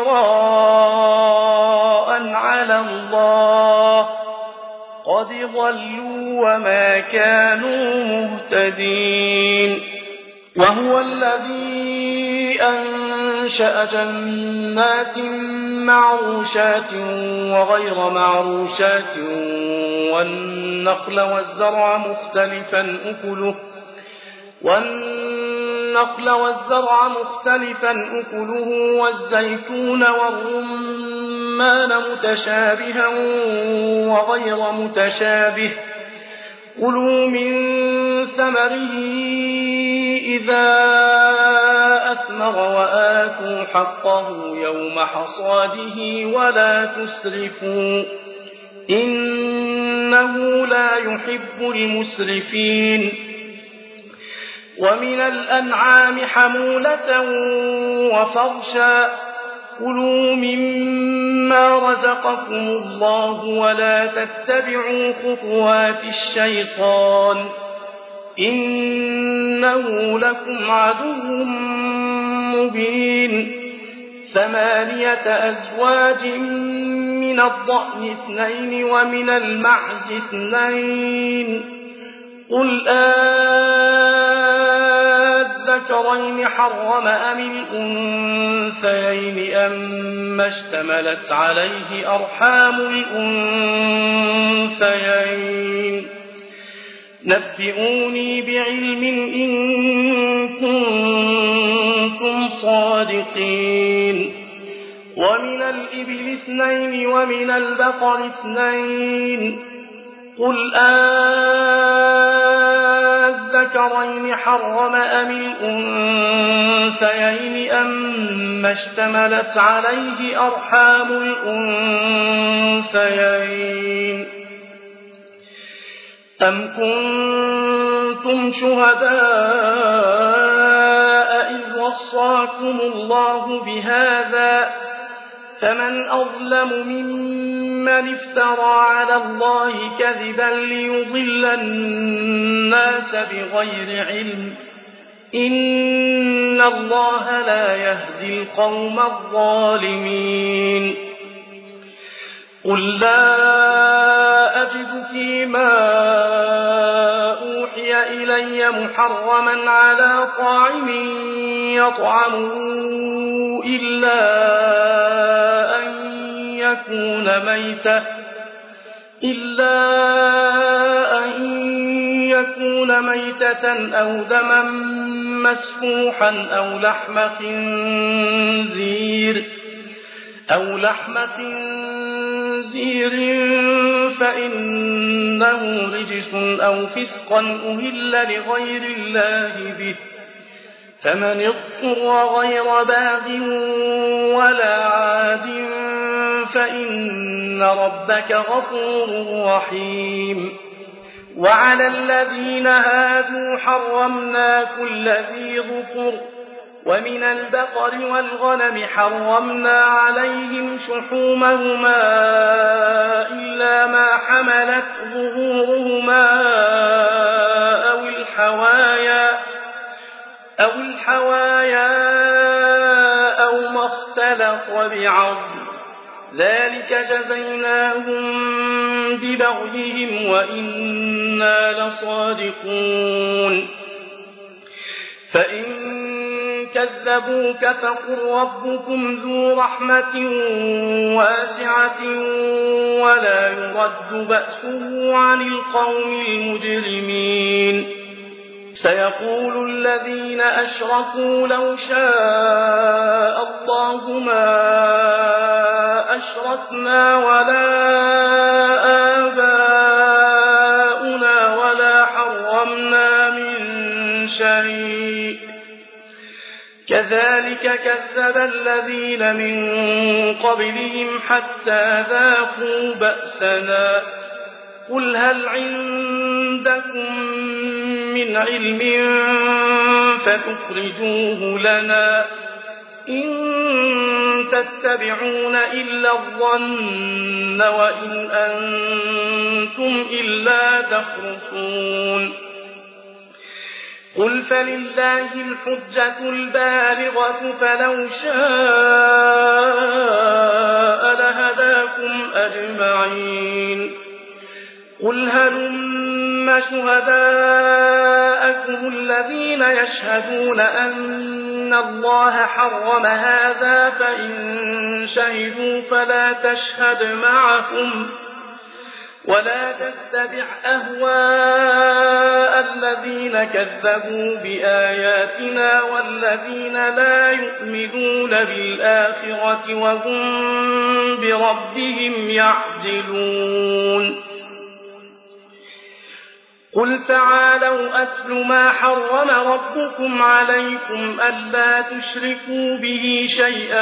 افتراء على الله قد ضلوا وما كانوا مهتدين. وهو الذي أنشأ جنات معروشات وغير معروشات والنخل والزرع مختلفا أكله والنخل والزرع مختلفا أكله والزيتون والرمان متشابها وغير متشابه كلوا من ثمره إذا أثمر وآتوا حقه يوم حصاده ولا تسرفوا إنه لا يحب المسرفين. ومن الأنعام حمولة وفرشا كلوا مما رزقكم الله ولا تتبعوا خطوات الشيطان إنه لكم عدو مبين. ثمانية أزواج من الضأن اثنين ومن المعز اثنين قل أذكرين حرم أم الأنثيين أما اشتملت عليه أرحام الأنثيين نبئوني بعلم إن كنتم صادقين. ومن الإبل اثنين ومن البقر اثنين قل أذكرين حرم أم الأنثيين أما اشتملت عليه أرحام الأنثيين أم كنتم شهداء إذ وصاكم الله بهذا فمن أظلم ممن افترى على الله كذبا ليضل الناس بغير علم إن الله لا يهدي القوم الظالمين. قل لا أجد فيما أوحي إلي محرما على طاعم يطعمه إلا أن يكون ميتة إلا أن يكون ميتة أو دما مسفوحا أو لحم خنزير أو لحم خنزير فإنه رجس أو فسقا أهل لغير الله به فمن اضطر غير باغ ولا عاد فإن ربك غفور رحيم. وعلى الذين هادوا حرمنا كل ذي ظفر ومن البقر والغنم حرمنا عليهم شحومهما إلا ما حملت ظهورهما أو الحوايا أو الحوايا أو ما اختلط بعظم ذلك جزيناهم ببغيهم وإنا لصادقون. فإن كذبوك فقل ربكم ذو رحمة واسعة ولا يرد بأسه عن القوم المجرمين. سيقول الذين أشركوا لو شاء الله ما أشركنا ولا آباؤنا ولا حرمنا من شيء كذلك كذب الذين من قبلهم حتى ذاقوا بأسنا قل هل عندكم من علم فتخرجوه لنا إن تتبعون إلا الظن وإن أنتم إلا تخرصون قل فلله الحجة البالغة فلو شاء لهداكم أجمعين قل هلم شهداءكم الذين يشهدون أن الله حرم هذا فإن شهدوا فلا تشهد معهم ولا تتبع أهواء الذين كذبوا بآياتنا والذين لا يؤمنون بالآخرة وهم بربهم يعدلون قل تعالوا أتل ما حرم ربكم عليكم ألا تشركوا به شيئا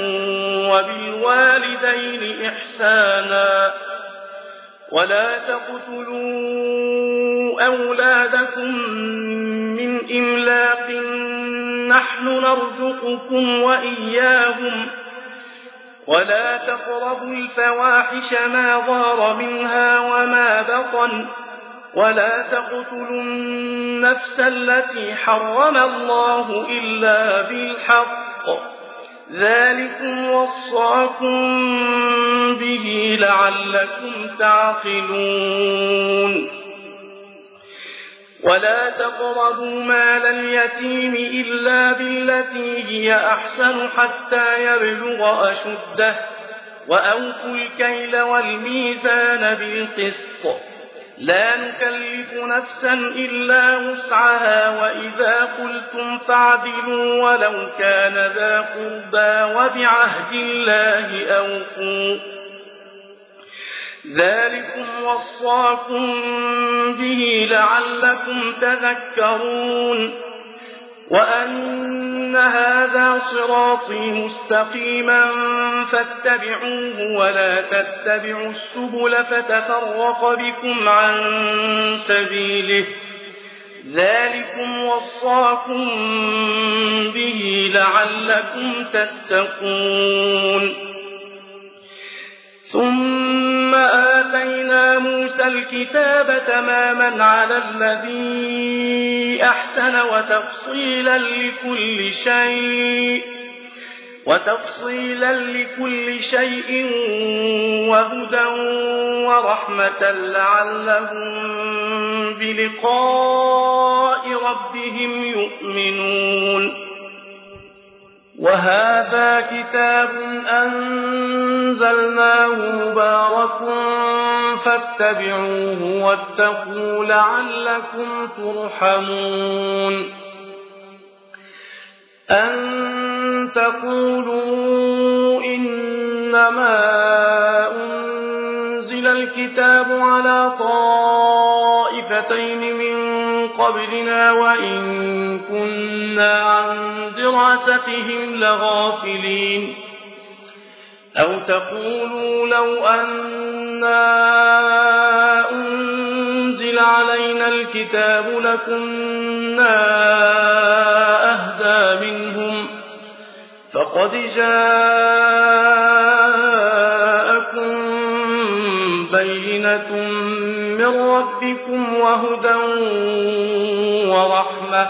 وبالوالدين إحسانا ولا تقتلوا أولادكم من إملاق نحن نرزقكم وإياهم ولا تقربوا الفواحش ما ظهر منها وما بطن ولا تقتلوا النفس التي حرم الله إلا بالحق ذلكم وصاكم به لعلكم تعقلون ولا تقربوا مال اليتيم إلا بالتي هي أحسن حتى يبلغ أشده وأوفوا الكيل والميزان بالقسط لا نكلف نفسا إلا وسعها وإذا قلتم فاعدلوا ولو كان ذا قربى وبعهد الله أوفوا ذلكم وصاكم به لعلكم تذكرون وأن هذا صراطي مستقيما فاتبعوه ولا تتبعوا السبل فتفرق بكم عن سبيله ذلكم وصاكم به لعلكم تتقون ثم آتينا موسى الكتاب تماما على الذي أحسن وتفصيلا لكل شيء وتفصيلا لكل شيء وهدى ورحمة لعلهم بلقاء ربهم يؤمنون وهذا كتاب أنزلناه مبارك فاتبعوه واتقوا لعلكم ترحمون أن تقولوا إنما أنزل الكتاب على طائفتين من قبلنا وإن كنا عن دراستهم لغافلين أو تقولوا لو أنا أنزل علينا الكتاب لكنا أهدى منهم فقد جاءكم بينة من ربكم وهدى ورحمة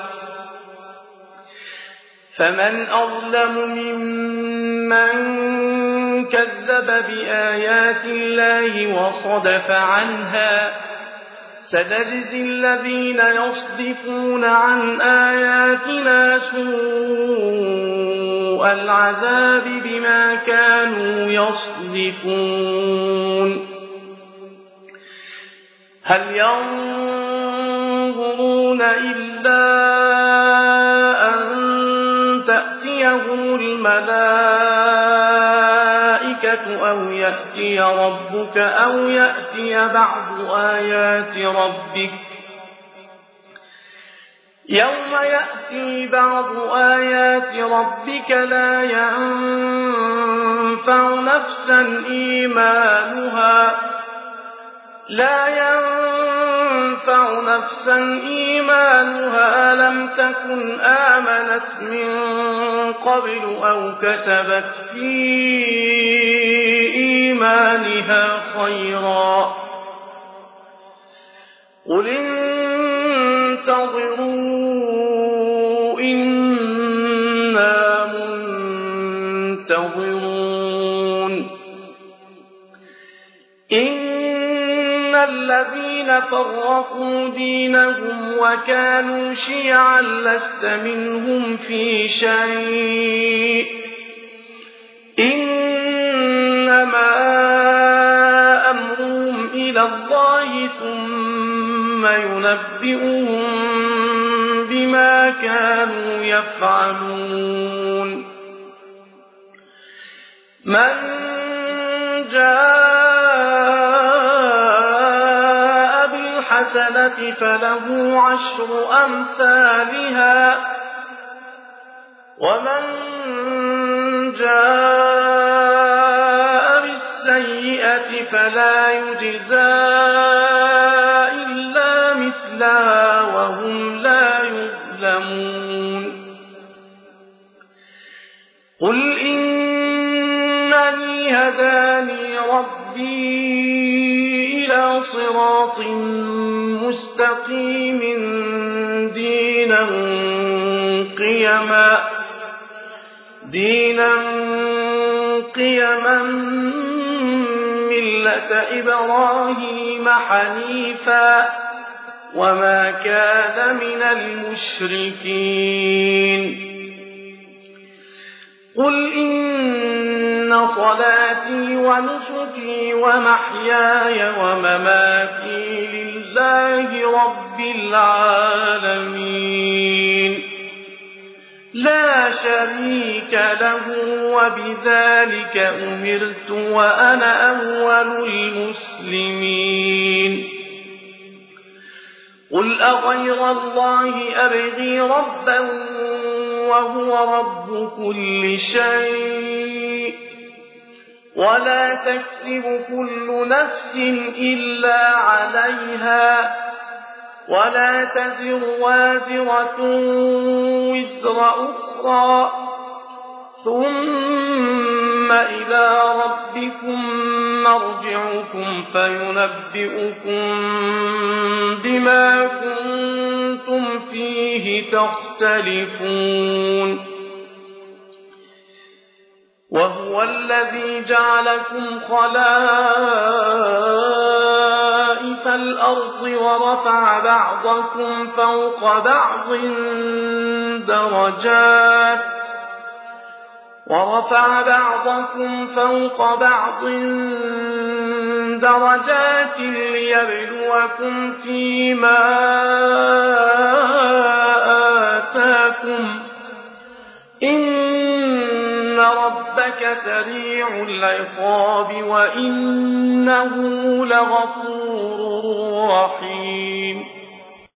فمن أظلم ممن كذب بآيات الله وصدف عنها سنجزي الذين يصدفون عن آياتنا سوء العذاب بما كانوا يصدفون هل ينظرون إلا أن تأتيهم الملائكة أو يأتي ربك أو يأتي بعض آيات ربك يوم يأتي بعض آيات ربك لا ينفع نفسا إيمانها لا ينفع نفسا إيمانها لم تكن آمنت من قبل أو كسبت في إيمانها خيرا قل انتظروا إنا منتظرون إن الذين فرقوا دينهم وكانوا شيعا لست منهم في شيء إنما أمرهم إلى الله ثم ينبئهم بما كانوا يفعلون من جاء بالحسنة فله عشر أمثالها ومن جاء بالسيئة فلا يجزى إلا مثلها وهم لا يظلمون قل إنني هداني ربي إلى صراط مستقيم دينا قيما دينا قيما ملة إبراهيم حنيفا وما كان من المشركين قل إن صلاتي ونسكي ومحياي ومماتي لله رب العالمين لا شريك له وبذلك أمرت وأنا أول المسلمين قل أغير الله أبغي ربا وهو رب كل شيء ولا تكسب كل نفس إلا عليها ولا تزر وازرة وزر أخرى ثم إلى ربكم مرجعكم فينبئكم بما كنتم فيه تختلفون وهو الذي جعلكم خلائف الأرض ورفع بعضكم فوق بعض درجات ورفع بعضكم فوق بعض درجات ليبلوكم فيما آتاكم إن ربك سريع العقاب وإنه لغفور رحيم